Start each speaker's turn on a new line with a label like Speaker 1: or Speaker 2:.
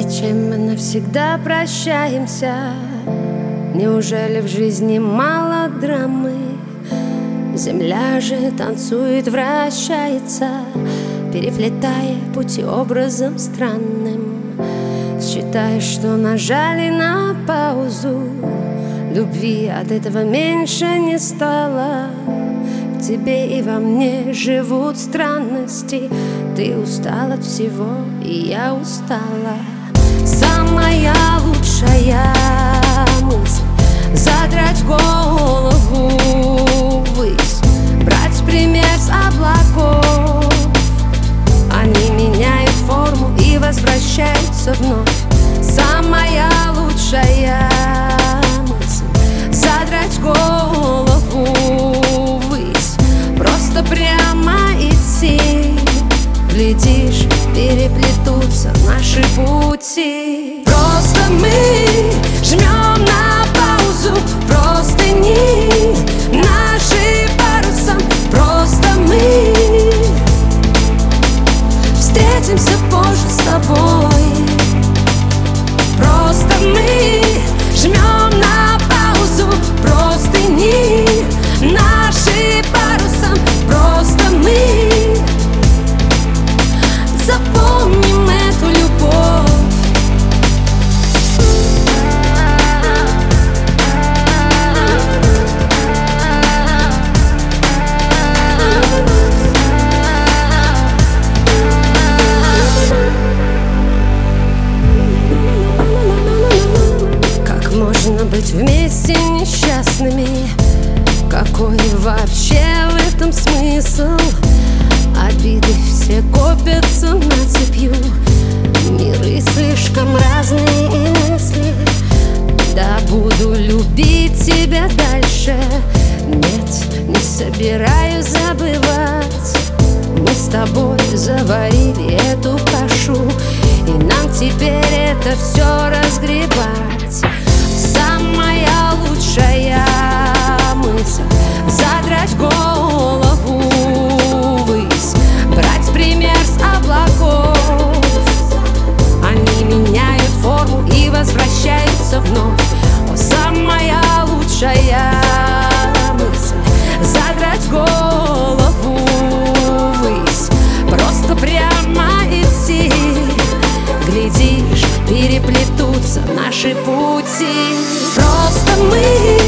Speaker 1: Зачем мы навсегда прощаемся? Неужели в жизни мало драмы? Земля же танцует, вращается, переплетая пути образом странным. Считаешь, что нажали на паузу, любви от этого меньше не стало. В тебе и во мне живут странности. Ты устал от всего, и я устала. Самая лучшая мысль — задрать голову ввысь, брать пример с облаков. Они меняют форму и возвращаются вновь. Самая лучшая мысль — задрать голову ввысь, просто прямо идти. Глядишь, переплетутся наши пути. Просто мы жмем на паузу, простыни наши парусом. Просто мы встретимся позже с тобой. Просто мы жмем на паузу, простыни наши парусом. Просто мы запомним эту любовь. Как можно быть вместе несчастными? Какой вообще в этом смысл? Обиды все копятся нацепью, миры слишком разные и мысли. Да буду любить тебя дальше, нет, не собираюсь забывать. Мы с тобой заварили эту кашу, и нам теперь это все разгребать. Самая лучшая мысль — задрать голову ввысь, брать пример с облаков. Они меняют форму и возвращаются вновь. О, самая лучшая мысль — задрать голову ввысь, просто прямо идти. Глядишь, переплетутся наши пути. Просто мы